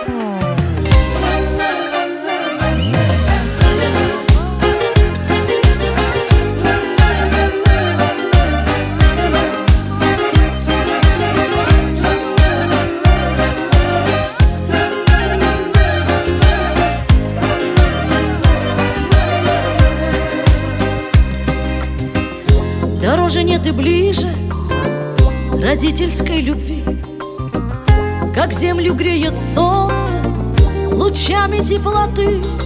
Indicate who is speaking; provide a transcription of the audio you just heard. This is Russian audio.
Speaker 1: Дороже нет и ближе родительской любви, как землю греет солнце лучами теплоты.